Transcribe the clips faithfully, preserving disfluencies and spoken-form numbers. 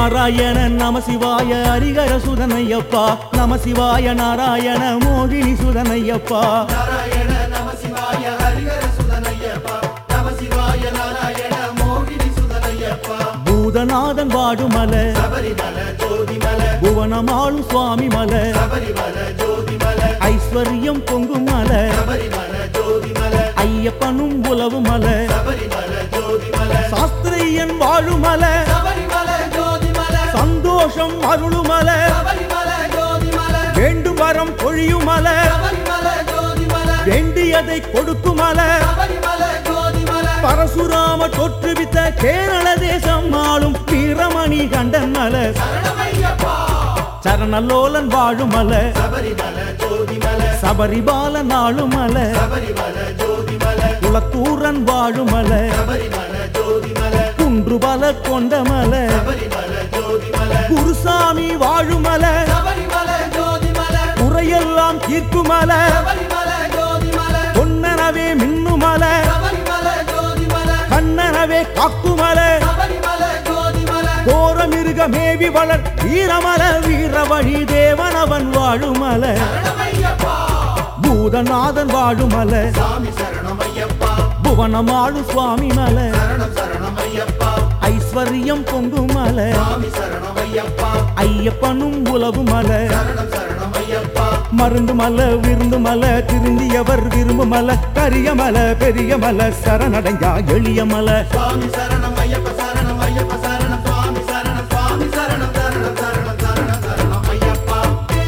நாராயண நம சிவாய ஹரிஹர சுதனையப்பா நம சிவாய நாராயண மோகினி சுதனையப்பா நாராயண நம சிவாய ஹரிஹர சுதனையப்பா நம சிவாய நாராயண மோகினி சுதனையப்பா பூதநாதன் வாடுமல சபரிமல ஜோதிமல புவனமாளும் சுவாமி மல சபரிமல ஜோதிமல ஐஸ்வர்யம் பொங்கும் மல சபரிமல ஜோதிமல ஐயப்பனும் உலவு மல சபரிமல ஜோதிமல சாஸ்திரியன் வாழுமல சபரிமல ஜோதிமல சந்தோஷம் அருளுமல சபரிமல ஜோதிமல வேண்டும் வரம் பொழியுமல சபரிமல ஜோதிமல வேண்டியதை கொடுக்குமல சபரிமல ஜோதிமல பரசுராம தோற்றுவித்த கேரள தேசம் ஆளும் வீரமணி கண்டன் மல சரணமையப்பா சரணலோலன் வாழுமல சபரிமல ஜோதிமல சபரிபாலன் ஆளுமல சபரிமல ஜோதிமல குலத்தூரன் வாழுமல சபரிமல ஜோதிமல குன்றுபல கொண்டமல சபரிமல ஜோதிமல குருசாமி வாழுமல சபரிமல ஜோதிமல குறையெல்லாம் தீர்க்குமல சபரிமல ஜோதிமல பொன்னனவே மின்னுமல சபரிமல ஜோதிமல கண்ணனவே காக்குமல சபரிமல ஜோதிமல கோரமிருக மேவி வளர் வீரமல வீர வழி தேவனவன் வாழுமல சரணமையப்பா பூதநாதன் வாழுமல சாமி சரணமையப்பா புவனமாளு சுவாமி மல சரணம் சரணமையப்பா ஐஸ்வர்யம் பொங்குமல சாமி சரணமையப்பா ஐயப்பனும் உலவு மல சரணம் சரணமையப்பா மருந்து மல விருந்து மல திருந்தியவர் விரும்பு மல கரிய மல பெரிய மல சரணடைஞ்சா எளிய மல சுவாமி சரணம் ஐயப்ப சரணம் ஐயப்ப சரணம் சுவாமி சரணம் சுவாமி சரணம் சரணம் சரணம் சரணம் சரணம் ஐயப்பா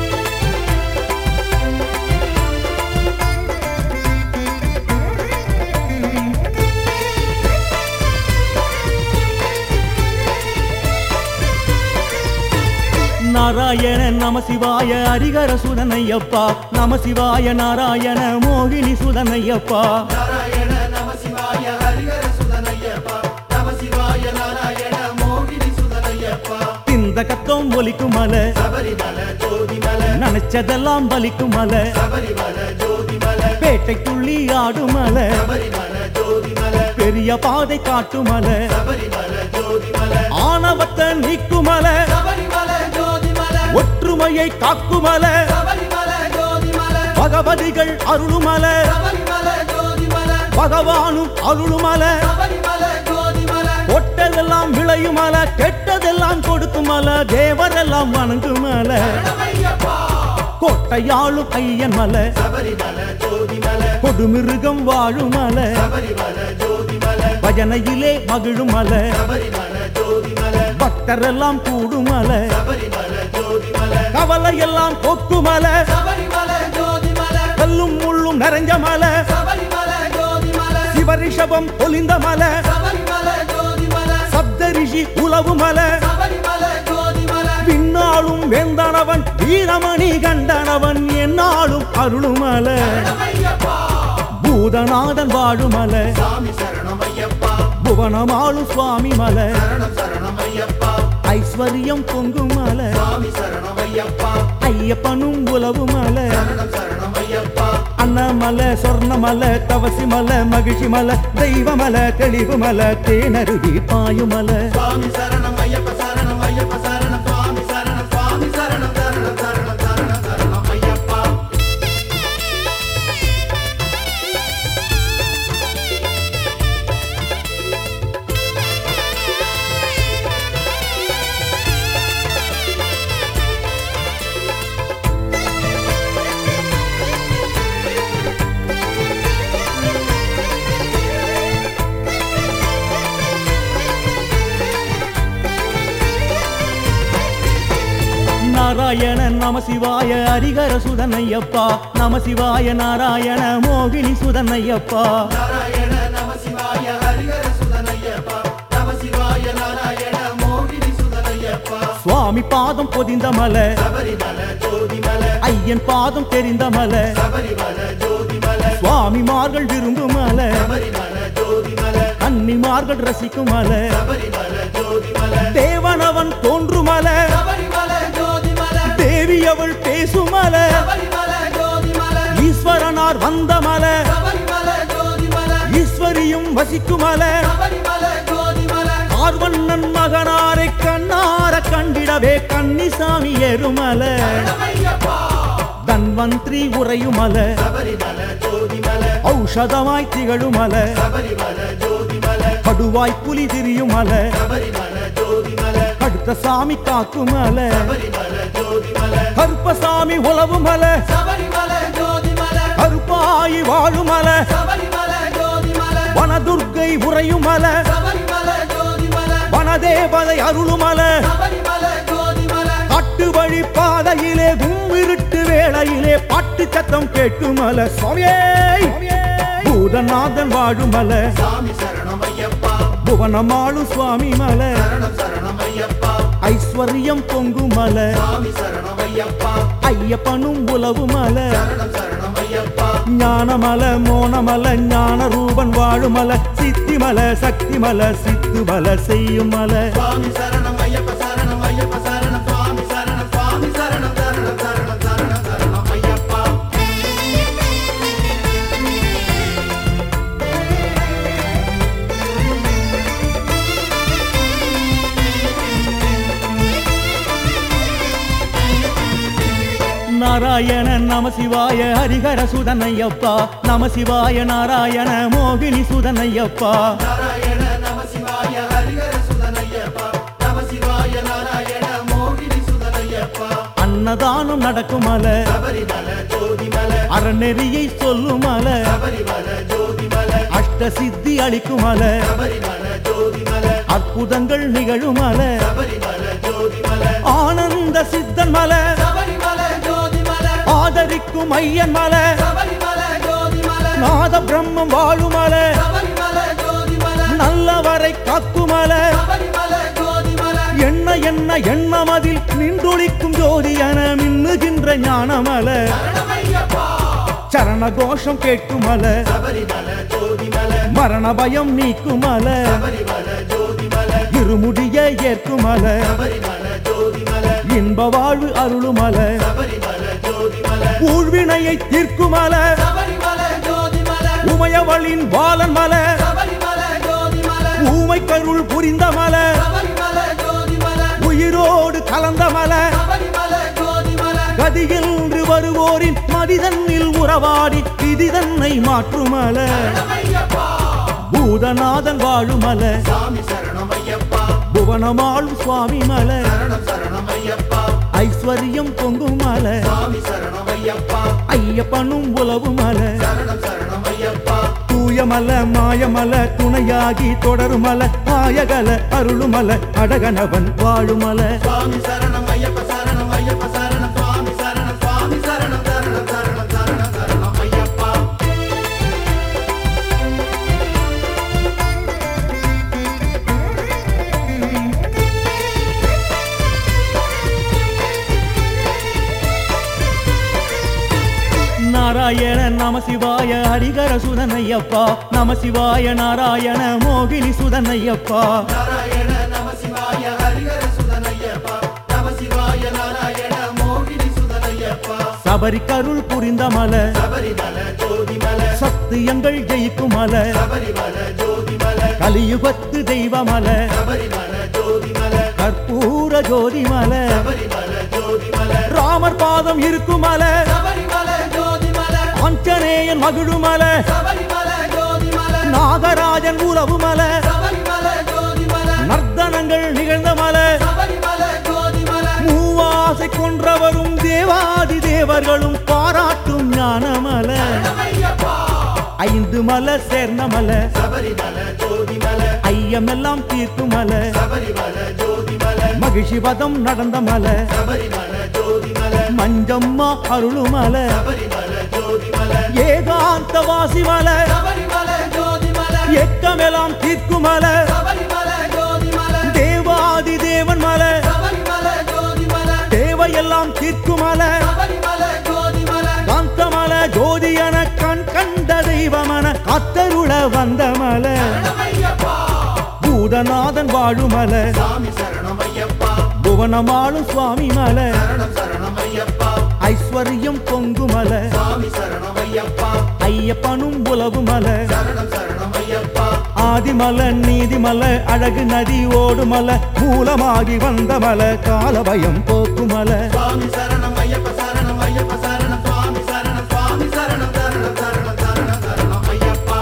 நாராயண நம சிவாய ஹரிஹர சுதனையப்பா நம சிவாய நாராயண மோகினி சுதனையப்பா நாராயண நம சிவாய ஹரிஹர சுதனையப்பா நம சிவாய நாராயண மோகினி சுதனையப்பா இந்த கத்தம் ஒலிக்குமல சபரிமல ஜோதிமல நினைச்சதெல்லாம் பலிக்குமல சபரிமல ஜோதிமல பேட்டைக்குள்ளி ஆடுமல சபரிமல ஜோதிமல பெரிய பாதை காட்டுமல சபரிமல ஜோதிமல ஆணவத்தை நீக்குமல சபரிமல ஜோதிமல ஒற்றுமையை காக்குமல சபரிமல ஜோதிமல பகவதிகள் அருளுமல சபரிமல ஜோதிமல பகவானும் அருளுமல சபரிமல ஜோதிமல கொட்டதெல்லாம் விளையுமல கெட்டதெல்லாம் கொடுக்குமல தேவரெல்லாம் வணங்குமல சரணமையப்பா கோட்டையாளும் ஐயன் மல சபரிமல ஜோதிமல கொடுமிருகம் வாழுமல சபரிமல ஜோதிமல பஜனையிலே மகிழுமல சபரிமல ஜோதிமல பக்தரெல்லாம் கூடுமல சபரிமல ஜோதிமல கவலையெல்லாம் போக்குமல சபரிமல ஜோதிமல கல்லும் முள்ளும் நிறைஞ்ச மல சபரிமல ஜோதிமல சிவரிஷபம் பொலிந்த மல சபரிமல ஜோதிமல சப்தரிஷி உலவு மல சபரிமல ஜோதிமல பின்னாலும் வேந்தனவன் வீரமணி கண்டனவன் என்னாலும் அருளுமல சரணமையப்பா பூதநாதன் வாழுமல சாமி சரணமையப்பா புவனமாளும் சுவாமி மல சரணம் சரணமையப்பா ஐஸ்வர்யம் பொங்கும் மல சாமி சரணமையப்பா ஐயப்பனும் உலவு மல சரணம் சரணமையப்பா அன்னமல சொர்ணமல தவசி மல மகிழ்ச்சி மல தெய்வமல தெளிவு மல தேனருவி பாயுமல சுவாமி சரணம் ஐயப்ப சரணம் ஐயப்ப சரணம் சுவாமி சரணம் சுவாமி சரணம் சரணம் சரணம் சரணம் சரணம் ஐயப்பா நாராயண நம சிவாய ஹரிஹர சுதனையப்பா நம சிவாய நாராயண மோகினி சுதனையப்பா நாராயண நம சிவாய ஹரிஹர சுதனையப்பா நம சிவாய நாராயண மோகினி சுதனையப்பா சுவாமி பாதம் பொதிந்த மல சபரிமல ஜோதிமல ஐயன் பாதம் தெரிந்த மல சபரிமல ஜோதிமல சுவாமிமார்கள் விரும்பும் மல சபரிமல ஜோதிமல கன்னிமார்கள் ரசிக்கும் மல சபரிமல ஜோதிமல தேவனவன் தோன்றுமல சபரிமல ஜோதிமல தேவி அவள் பேசுமல சபரிமல ஜோதிமல ஈஸ்வரனார் வந்த மல சபரிமல ஜோதிமல ஈஸ்வரியும் வசிக்குமல சபரிமல ஜோதிமல ஆர்வண்ணன் மகனாரை கண்ணார கண்டிடவே கன்னிசாமி ஏறுமலை தன்வந்திரி உறையுமலை ஔஷதமாய் திகழுமலை கடுவாய் புலி திரியுமலை கடுத்த சாமி காக்குமலை கருப்பசாமி உழவுமலை கருப்பாயி வாழுமலை வனதுர்க்கை உறையுமலை வனதேவதை அருளுமலை காட்டு வழி பாதையிலே கும்மிருட்டு வேளையிலே பாட்டு சத்தம் கேட்குமலை சுவாமியே பூதநாதன் வாழுமலை புவனமாளும் சுவாமி மலை ஐஸ்வர்யம் பொங்குமலை ஐயப்பனும் உலவுமலை ஞானமலை மோனமலை ஞான ரூபன் வாழுமலை சித்திமலை சக்திமலை சித்துமலை செய்யும் மலை நாராயண நம சிவாய ஹரிஹர சுதனையப்பா நம சிவாய நாராயண மோகினி சுதனையப்பா நாராயண நம சிவாய ஹரிஹர சுதனையப்பா நம சிவாய நாராயண மோகினி சுதனையப்பா அன்னதானம் நடக்குமலை சபரிமலை ஜோதிமலை அறநெறியை சொல்லுமலை சபரிமலை ஜோதிமலை அஷ்ட சித்தி அளிக்குமலை சபரிமலை ஜோதிமலை அற்புதங்கள் நிகழுமலை சபரிமலை ஜோதிமலை ஆனந்த சித்தன் மலை சபரிமலை ஜோதிமலை ஆதரிக்கும் ஐயன் மலை சபரிமலை ஜோதிமலை நாத பிரம்மம் வாழுமலை சபரிமலை ஜோதிமலை நல்லவரை காக்குமலை சபரிமலை ஜோதிமலை என்ன என்ன எண்ணமதில் நின்றுளிக்கும் ஜோதி என மின்னுகின்ற ஞானமலை சரணமையப்பா சரண கோஷம் கேட்குமலை சபரிமலை ஜோதிமலை மரண பயம் நீக்குமலை சபரிமலை ஜோதிமலை இருமுடியை ஏற்குமலை சபரிமலை ஜோதிமலை இன்ப வாழ்வு அருளுமலை சபரிமலை ஜோதிமலை ஊழ்வினையை தீர்க்குமலை சபரிமலை ஜோதிமலை உமையவளின் பாலன் மலை சபரிமலை ஜோதிமலை ஊமை கருள் புரிந்த மலை சபரிமலை ஜோதிமலை உயிரோடு கலந்த மலை சபரிமலை ஜோதிமலை கதியின்று வருவோரின் மதிதன்னில் உறவாடி விதி தன்னை மாற்றுமலை சரணமையப்பா பூதநாதன் வாழுமலை சாமி சரணமையப்பா புவனமாளும் சுவாமி மலை சரணம் சரணமையப்பா ஐஸ்வர்யம் பொங்கும் மலை சாமி சரணமையப்பா ஐயப்பனும் உலவு மலை சரணம் சரணமையப்பா தூயமல மாயமல துணையாகி தொடருமல மாயகல அருளுமல அடகனவன் வாழுமல சுவாமி சரணம் ஐயப்ப சரணம் ஐயப்ப சரணம் சுவாமி சரணம் சுவாமி சரணம் சரணம் சரணம் சரணம் சரணம் ஐயப்பா நாராயண நம சிவாய ஹரிஹர சுதனையப்பா நம சிவாய நாராயண மோகினி சுதனையப்பா நாராயண நம சிவாய ஹரிஹர சுதனையப்பா நம சிவாய நாராயண மோகினி சுதனையப்பா சபரி கருள் புரிந்த மலை சபரிமலை ஜோதிமலை சத்தியங்கள் ஜெயிக்கும் மலை சபரிமலை ஜோதிமலை கலியுகத்து தெய்வமலை சபரிமலை ஜோதிமலை கற்பூர ஜோதி மலை சபரிமலை ஜோதிமலை ராமர் பாதம் இருக்கும் மலை சபரிமலை ஜோதிமலை ஆஞ்சநேயன் மகிழுமலை சபரிமலை ஜோதிமலை நாகராஜன் உறவு மலை சபரிமலை ஜோதிமலை நர்த்தனங்கள் நிகழ்ந்த மலை சபரிமலை ஜோதிமலை மூவாசை கொன்றவரும் தேவாதி தேவர்களும் பாராட்டும் ஞானமலை சரணமையப்பா ஐந்து மலை சேர்ந்த மலை சபரிமலை ஜோதிமலை ஐயமெல்லாம் தீர்க்கும் மலை சபரிமலை ஜோதிமலை மகிழ்ச்சி பதம் நடந்த மலை சபரிமலை ஜோதிமலை மஞ்சம்மா அருளுமலை சபரிமலை ஜோதிமலை ஏகாந்த வாசி மலை சபரிமலை ஜோதிமலை எக்கமெல்லாம் தீர்க்கும் மலை சபரிமலை ஜோதிமலை தேவாதி தேவன் மலை சபரிமலை ஜோதிமலை தேவையெல்லாம் தீர்க்கும் மலை சபரிமலை ஜோதிமலை காந்தமலை ஜோதி என கண் கண்ட தெய்வமன காத்தருள வந்த மலை சரணமையப்பா பூதநாதன் வாழுமலை சாமி சரணமையப்பா புவனமாளும் சுவாமி மலை சரணம் சரணமையப்பா ஐஸ்வர்யம் பொங்கு மலை சாமி சரணமையப்பா ஐயப்பனும் உலவு மலை சரணம் சரணமையப்பா ஆதி மல நீதி மல அழகு நதி ஓடு மல மூலமாகி வந்த மல காலபயம் போக்கு மல சுவாமி சரணம் ஐயப்ப சரணம் ஐயப்ப சரணம் சுவாமி சரணம் சுவாமி சரணம் சரணம் சரணம் சரணம் சரணம் ஐயப்பா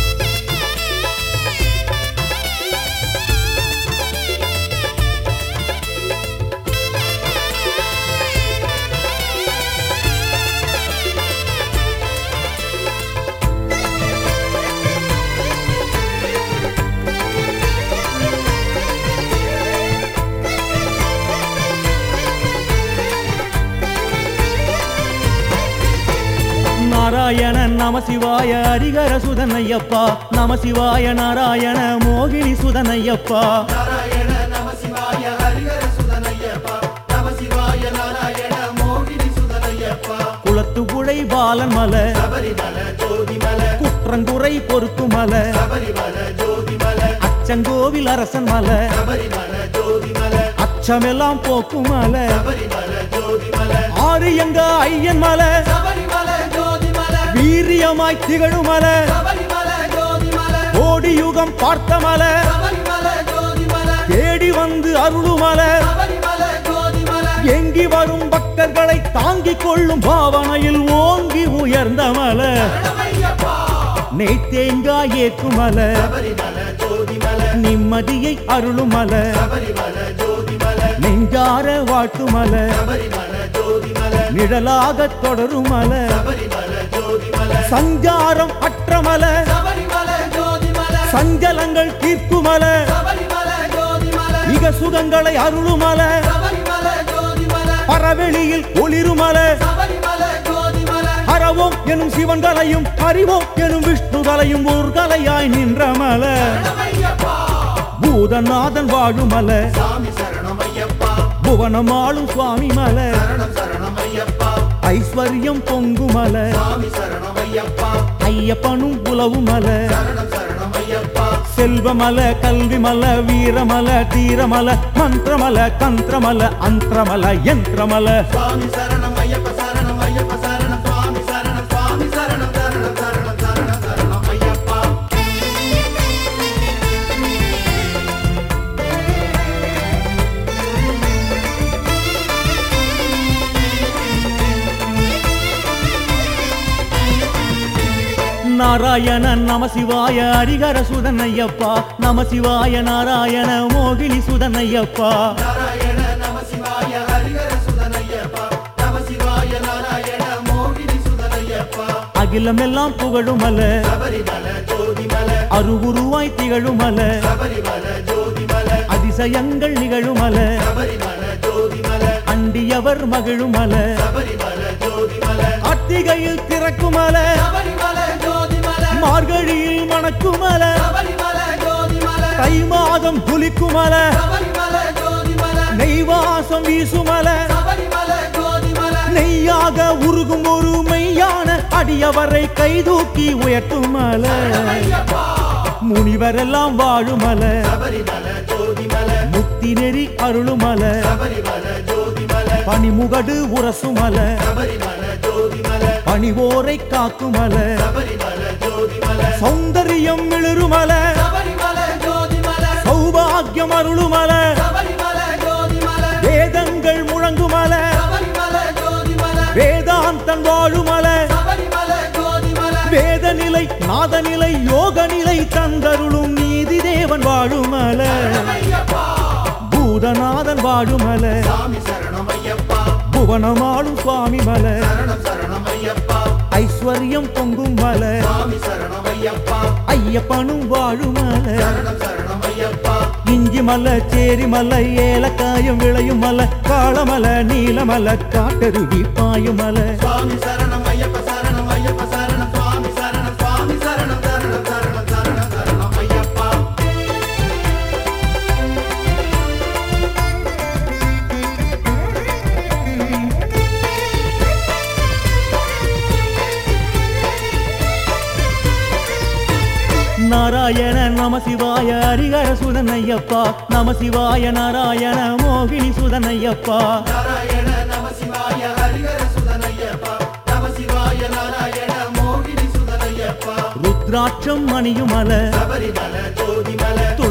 நாராயண நம சிவாய ஹரிஹர சுதனையப்பா நம சிவாய நாராயண மோகினி சுதனையப்பா நாராயண நம சிவாய ஹரிஹர சுதனையப்பா நம சிவாய நாராயண மோகினி சுதனையப்பா குளத்துப்புழை பாலன் மல சபரிமல ஜோதிமல குற்றங்குறை பொறுக்கு மல சபரிமல ஜோதிமல அச்சங்கோவில் அரசன் மல சபரிமல ஜோதிமல அச்சமெல்லாம் போக்கு மல சபரிமல ஜோதிமல ஆரியங்க ஐயன் மல சபரிமல ஜோதிமல வீரியமாய் திகழும் மல சபரிமல ஜோதிமல கோடி யுகம் பார்த்த மல சபரிமல ஜோதிமல தேடி வந்து அருளும் மல சபரிமல ஜோதிமல எங்கி வரும் பக்தர்களை தாங்கிக் கொள்ளும் பாவனையில் ஓங்கி உயர்ந்த மல சரணமையப்பா நெய் தேங்காய் ஏக்கும் மல சபரிமல ஜோதிமல நிம்மதியை அருளும் மல சபரிமல ஜோதிமல நெஞ்சார வாழ்த்து மல சபரிமல ஜோதிமல நிழலாக தொடரும் மல சபரிமல ஜோதிமல சஞ்சாரம் அற்ற மல சபரிமல ஜோதிமல சஞ்சலங்கள் தீர்க்கும் மல சபரிமல ஜோதிமல இக சுகங்களை அருளும் மல சபரிமல ஜோதிமல பரவெளியில் ஒளிரும் மல சபரிமல ஜோதிமல ஹரவோம் எனும் சிவன்களையும் அறிவோம் எனும் விஷ்ணுகளையும் ஊர்களையாய் நின்ற மல சரணமையப்பா பூதநாதன் வாழும் மல சாமி சரணமையப்பா புவனமாளும் சுவாமி மல சரணம் சரணமையப்பா ஐஸ்வர்யம் பொங்கு மல சாமி சரணமையப்பா ஐயப்பனும் உலவும் மல சரணம் சரணமையப்பா செல்வமல கல்விமல வீரமல தீரமல மந்திரமல தந்திரமல அந்திரமல யந்திரமல சுவாமி சரணம் ஐயப்ப சரணம் ஐயப்ப சரணம் சுவாமி சரணம் சுவாமி சரணம் சரணம் சரணம் சரணம் சரணம் ஐயப்பா நாராயண நம சிவாய ஹரிஹர சுதனையப்பா நம சிவாய நாராயண மோகினி சுதனையப்பா நாராயண நம சிவாய ஹரிஹர சுதனையப்பா நம சிவாய நாராயண மோகினி சுதனையப்பா அகிலமெல்லாம் புகழும் மல சபரிமல ஜோதிமல அருவுருவாய் திகழும் மல சபரிமல ஜோதிமல அதிசயங்கள் நிகழும் மல சபரிமல ஜோதிமல அண்டியவர் மகிழும் மல சபரிமல ஜோதிமல கார்த்திகையில் திறக்கும் மல சபரிமல ஜோதிமல மார்கழியில் மணக்கும் மல சபரிமல ஜோதிமல தை மாதம் குளிக்கும் மல சபரிமல ஜோதிமல நெய்வாசம் வீசும் மல சபரிமல ஜோதிமல நெய்யாக உருகும் ஒரு மெய்யான அடியவரை கைதூக்கி உயர்த்தும் மல ஐயப்பா முனிவரெல்லாம் வாழும் மல சபரிமல ஜோதிமல முக்தி நெறி அருளும் மல சபரிமல ஜோதிமல பனிமுகடு உரசும் மல சபரிமல ஜோதிமல பணிவோரை காக்கும் மல சபரிமல ஜோதிமல சௌந்தரியம் மிளிருமல சபரிமல ஜோதிமல சௌபாகியம் அருளுமல சபரிமல ஜோதிமல வேதங்கள் முழங்குமல சபரிமல ஜோதிமல வேதாந்தன் வாழுமல சபரிமல ஜோதிமல வேத நிலை நாத நிலை யோக நிலை தந்தருளும் நீதி தேவன் வாழுமல ஐயப்பா பூதநாதன் வாழுமல சாமி சரணம் ஐயப்பா புவனமாளும் சுவாமி மல சரணம் சரணம் ஐயப்பா ஐஸ்வர்யம் பொங்கும் மல சாமி சரணம் ஐயப்பா ஐயப்பனும் வாழுமல சரணம் சரணம் ஐயப்பா இஞ்சி மல சேரி மல ஏலக்காயம் விளையும் மல காளமல நீலமல காட்டருவி பாயும் மல சுவாமி சரணம் ஐயப்ப சரணம் ஐயப்ப சரணம் சுவாமி சரணம் சுவாமி சரணம் சரணம் சரணம் சரணம் சரணம் ஐயப்பா நாராயண நம சிவாய ஹரிஹர சுதனையப்பா நம சிவாய நாராயண மோகினி சுதனையப்பா நாராயண நம சிவாய ஹரிஹர சுதனையப்பா நம சிவாய நாராயண மோகினி சுதனையப்பா ருத்ராட்சம் மணியுமல சபரிமல ஜோதி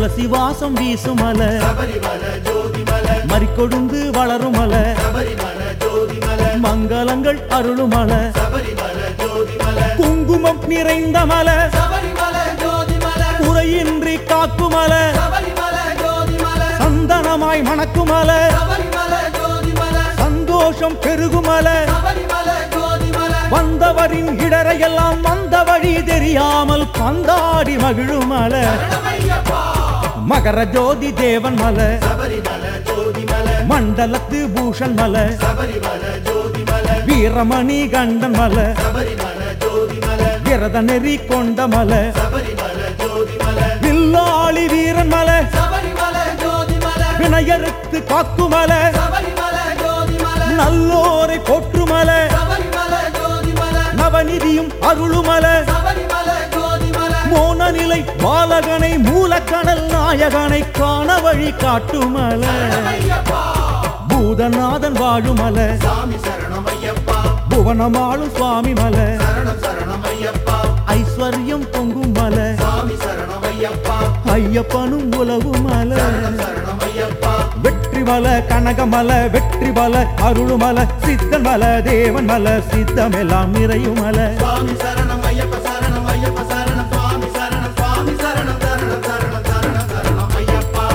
துளசி வாசம் வீசுமல சபரிமல ஜோதிமலை மறிக்கொழுந்து வளருமல சபரிமல ஜோதிமலை மங்களங்கள் அருளுமல சபரிமல ஜோதிமலை குங்குமம் நிறைந்த மல சபரிமல ஜோதிமலை குறையின்றி காக்குமல சபரிமல ஜோதிமலை சந்தனமாய் மணக்குமல சபரிமல ஜோதிமலை சந்தோஷம் பெருகுமல சபரிமல ஜோதிமலை வந்தவரின் இடரையெல்லாம் வந்த வழி தெரியாமல் பந்தாடி மகிழுமல சரணமையப்பா மகர ஜோதி தேவன் மல சபரிமல ஜோதிமலை மண்டலத்து பூஷன் மல சபரிமல ஜோதிமலை வீரமணி கண்டன் மல சபரிமல ஜோதிமலை விரத நெறி கொண்ட மல சபரிமல ஜோதிமலை வில்லாளி வீரன் மல சபரிமல ஜோதிமலை வினையறுத்து காக்குமல சபரிமல ஜோதிமலை நல்லோரை போற்றுமல சபரிமல ஜோதிமலை நவநிதியும் அருளுமல சபரிமல ஜோதிமலை மோன நிலை பாலகனை மூலக்கணல் நாயகனை காண வழி காட்டுமல சரணமையப்பா பூதநாதன் வாழுமல சாமி சரணமையப்பா புவனமாளும் சுவாமி மல சரணம் சரணமையப்பா ஐஸ்வர்யம் பொங்கும் மல சாமி சரணமையப்பா ஐயப்பனும் உலகுமல சரணம் சரணமையப்பா வெற்றி மல கனகமல வெற்றி மல அருளுமல சித்தன் மல தேவன் மல சித்தமெல்லாம் நிறையுமல சுவாமி சரணம் ஐயப்ப சரணம் ஐயப்ப சரணம் சுவாமி சரணம் சுவாமி சரணம் சரணம் சரணம் சரணம் சரணம் ஐயப்பா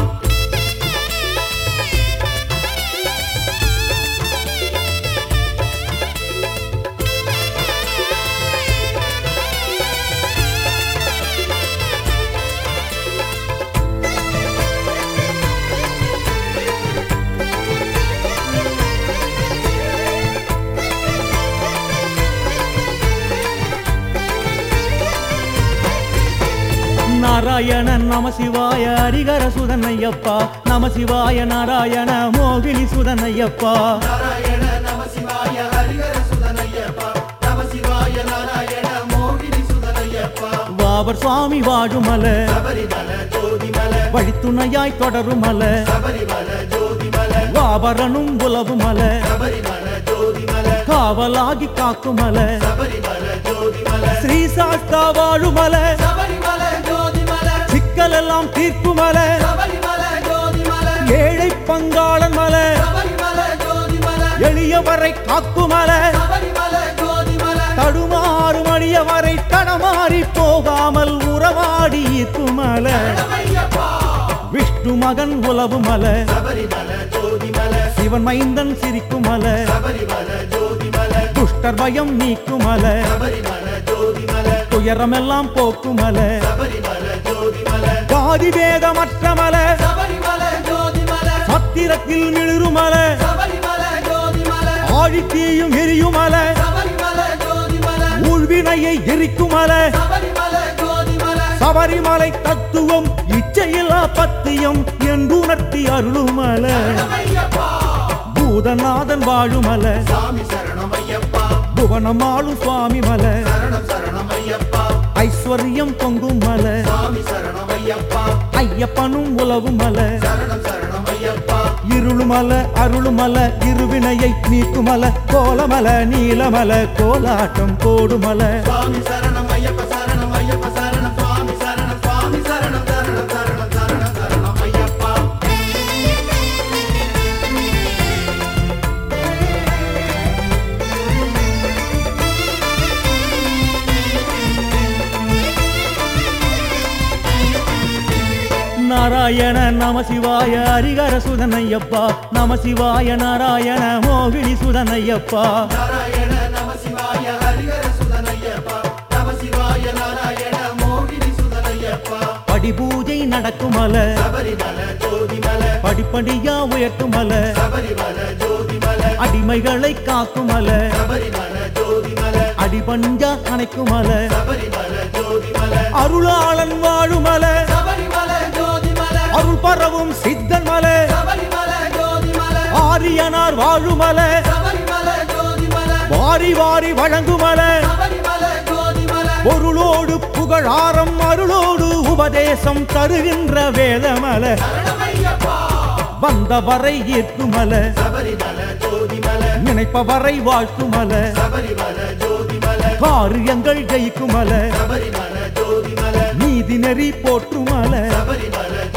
நாராயண நம சிவாய ஹரிகர சுதன் ஐயப்பா நம சிவாய நாராயண மோகினி சுதன் ஐயப்பா நாராயண நம சிவாய ஹரிஹர சுதனையப்பா நம சிவாய நாராயண மோகினி சுதனையப்பா வாவர் சுவாமி வாழுமல சபரிமல ஜோதிமலை வழித்துணையாய் தொடருமல சபரிமல ஜோதிமலை வாபரனும் உலவுமல சபரிமல ஜோதிமலை காவலாகி காக்குமல சபரிமல ஜோதிமலை ஸ்ரீ சாஸ்தா வாழுமல சபரிமல ஜோதிமலை சிக்கலெல்லாம் தீர்க்குமல சபரிமல ஜோதிமலை ஏழை பங்காளன் மல சபரிமல ஜோதிமலை எளியவரை காக்குமல சபரிமல ஜோதிமலை தடுமாறும் அடியவரை தடமாறி போகாமல் உறவாடி ஈர்க்குமல சரணமையப்பா விஷ்ணு மகன் உலவுமல சபரிமல ஜோதிமலை சிவன் மைந்தன் சிரிக்குமல சபரிமல ஜோதிமலை துஷ்டர் பயம் நீக்குமல சபரிமல ஜோதிமலை துயரமெல்லாம் போக்குமல சபரிமல ஜோதிமலை ஜாதி வேதமற்றமல சபரிமல ஜோதிமலை சத்திரத்தில் மிளிருமல சபரிமல ஜோதிமலை ஆழித்தீயும் எரியுமல சபரிமல ஜோதிமலை ஊழ்வினையை எரிக்குமல சபரிமல ஜோதிமலை சபரிமலை தத்துவம் இச்சையில்லா பத்தியம் என்றுணர்த்தி அருளுமல சரணமையப்பா பூதநாதன் வாழுமல சாமி சரணமையப்பா புவனமாளும் சுவாமி மல சரணம் சரணமையப்பா ஐஸ்வர்யம் பொங்கும் மல சாமி சரணமையப்பா ஐயப்பனும் உலவுமல சரணம் சரணமையப்பா இருளுமல அருளுமல இருவினையை நீக்குமல கோலமல நீலமல கோலாட்டம் போடுமல சுவாமி சரணம் ஐயப்ப சரணம் ஐயப்ப சரணம் சுவாமி சரணம் சுவாமி சரணம் சரணம் சரணம் சரணம் சரணம் ஐயப்பா நாராயண நம சிவாய ஹரிகர சுதன் ஐயப்பா நம சிவாய நாராயண மோகினி சுதன் ஐயப்பா நாராயண நம சிவாய ஹரிஹர சுதனையப்பா நம சிவாய நாராயண மோகினி சுதனையப்பா படிபூஜை நடக்குமல சபரிமல ஜோதிமலை படிப்படியா உயர்த்துமல சபரிமல ஜோதிமலை அடிமைகளை காக்குமல சபரிமல ஜோதிமலை அடிபஞ்சா அணைக்குமல சபரிமல ஜோதிமலை அருளாளன் வாழுமல சபரிமல ஜோதிமலை அருள் பரவும் சித்தன் மல சபரிமல ஜோதிமலை ஆரியனார் வாழுமல சபரிமல ஜோதிமலை வாரி வாரி வழங்குமல சபரிமல ஜோதிமலை பொருளோடு புகழாரம் அருளோடு உபதேசம் தருகின்ற வேதமல சரணமையப்பா வந்தவரை ஏற்குமல சபரிமல ஜோதிமலை நினைப்பவரை வாழ்த்துமல சபரிமல ஜோதிமலை காரியங்கள் ஜெயிக்குமல சபரிமல ஜோதிமலை நீதி நெறி போற்றுமல சபரிமல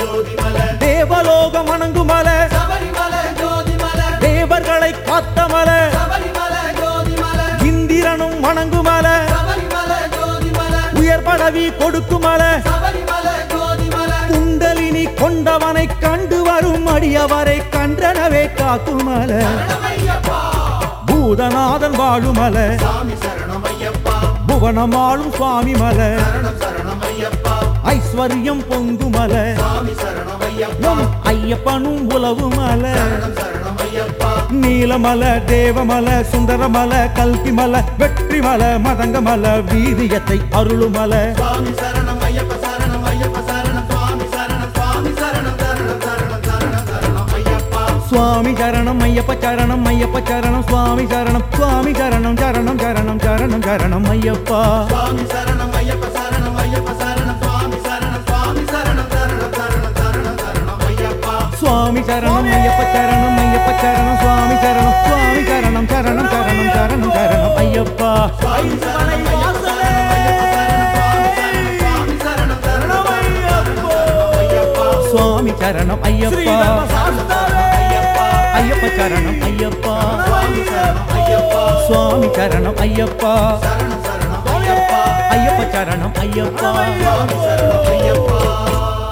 ஜோதிமலை தேவலோகம் வணங்குமலை சபரிமலை ஜோதிமலை தேவர்களை காத்தமலை சபரிமலை ஜோதிமலை இந்திரனும் வணங்குமலை சபரிமலை ஜோதிமலை உயர் பதவி கொடுக்குமலை சபரிமலை ஜோதிமலை குண்டலினி கொண்டவனை கண்டு வரும் அடியவரை கன்றனவே காக்குமலை சரணமையப்பா பூதநாதன் வாழுமலை சாமி சரணமையப்பா புவனமாளும் சுவாமி மலை சரணம் சரணமையப்பா ஐஸ்வர்யம் பொங்குமலை சாமி சரணமையப்பா நம் ஐயப்பனும் உலவுமலை சரணம் சரணமையப்பா நீலமலை தேவமலை சுந்தரமலை கல்கிமலை வெற்றிமலை மதங்கமலை வீரியத்தை அருளுமலை சுவாமி சரணம் ஐயப்ப சரணம் ஐயப்ப சரணம் சுவாமி சரணம் சுவாமி சரணம் சரணம் சரணம் சரணம் சரணம் ஐயப்பா சுவாமி சரணம் ஐயப்ப சரணம் ஐயப்ப சரணம் சுவாமி சரணம் சுவாமி சரணம் சரணம் சரணம் சரணம் சரணம் ஐயப்பா சுவாமி சரணம் ஐயப்ப சரணம் ஐயப்ப சரணம் சுவாமி சரணம் சுவாமி சரணம் சரணம் சரணம் சரணம் சரணம் ஐயப்பா சுவாமி சரணம் ஐயப்ப சரணம் ஐயப்ப சரணம் சுவாமி சரணம் சுவாமி சரணம் சரணம் சரணம் சரணம் சரணம் ஐயப்பா சுவாமி சரணம் ஐயப்ப சரணம் ஐயப்ப சரணம் சுவாமி சரணம் சுவாமி சரணம் சரணம் சரணம் ஐயப்பா சுவாமி சரணம் ஐயப்பா ஐயப்ப சரணம் ஐயப்பா சுவாமி சரணம் ஐயப்பா சுவாமி சரணம் ஐயப்பா சரணம் சரணம் ஐயப்பா ஐயப்ப சரணம் ஐயப்பா சுவாமி சரணம் ஐயப்பா